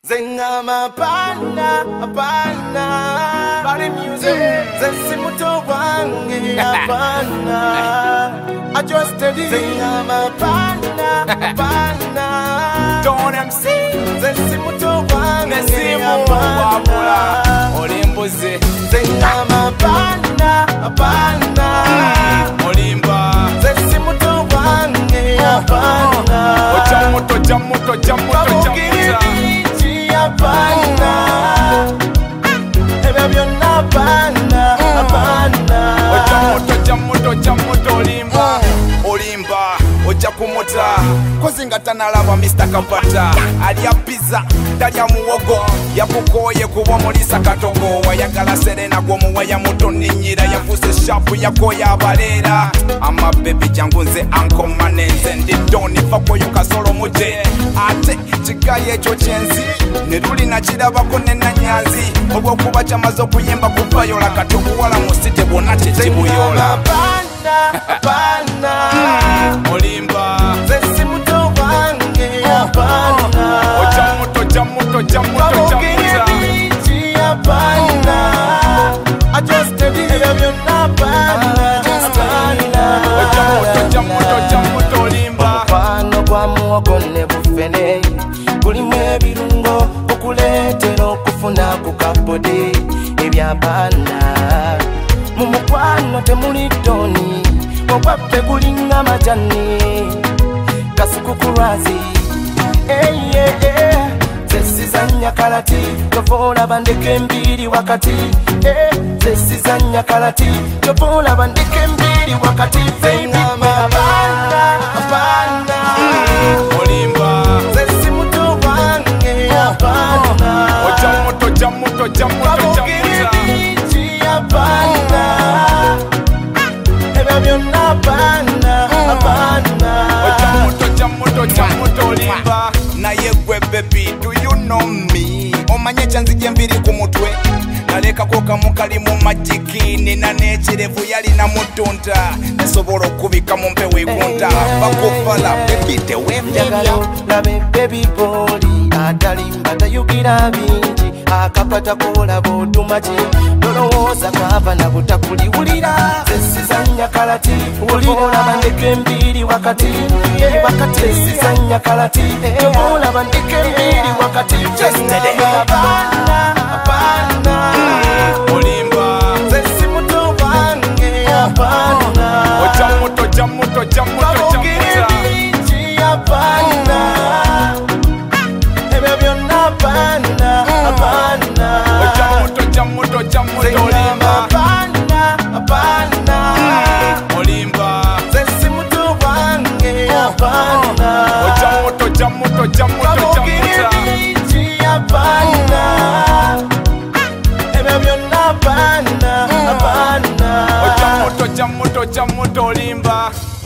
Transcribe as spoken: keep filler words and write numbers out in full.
Zengama pana, pana Body music Zesi muto wangi Pana I just steady Zengama pana, pana Don M C Zesi muto wangi Nesimu wapula Olimbuzi Zengama pana, pana Olimba Zesi muto wangi Pana Ojamuto, jamuto, jamuto, jamuto Apana, ebe byonna apana, apana. Ojamuto, jamuto, jamuto, olimba, olimba, oja kumuta. Kozi nga tanalaba Mister Kapata. Alya pizza, talya muwogo. Yakukoye kuba mulisa katogo. Wayagala Serena gwomuwa ya muto ninyira. Yafuuse shapu yakoya abalera. Ama baby jangu nze ankomane nze ndi doni fakoyo kasolo muje. Ate chikaye ekyo kyenzi netulina kirabako ne nanyanzi olw'okuba kyamaze okuyimba kuvayola kati obuwala mu site bwonna kyekibuyola Apana, apana olimba zesi muto wange apana ojamuto jamuto jamuto jamuta apana I just tell you ebe byonna apana apana ojamuto jamuto jamuto olimba mukwano gwa muwogo ne bufene gulimu ebirungo okuleetera okufuna ku kapodi ebyabaana mu mukwano temuli ttoni obwaffe gulinga majani kasukukulwazi eyeye zesizanya kalati tovola bandeke embiri wakati zesizanya kalati tovola bandeke embiri wakati abana abana olimba zesi muto wange abana ojamuto jamuto jamuto jamuta abana ebe byonna abana abana ojamuto jamuto jamuto olimba naye gwe baby do you know me omanye kyanzije mbiri ku mutwe nalekako kamu kali mu majiki nina n'ekirevu yalina mutunta nesobola okubika mu mpewo egunta bakufala baby tewemyemya labe baby boli atalimba tayugira bingi akapata kola bodumaki dolowooza kwava na butakuliwulira zesizanya kalati wulira bandeke embiri wakati wakati zesizanya kalati tobola bandeke embiri wakati abana abana olimba zesi muto wange abana ojamuto jamuto jamuto jamuta abana ebe byonna abana abana ojamuto jamuto jamuto olimba abana abana olimba zesi muto wange abana ojamuto jamuto jamuto jamuta abana ebe byonna abana abana ojamuto jamuto jamuto olimba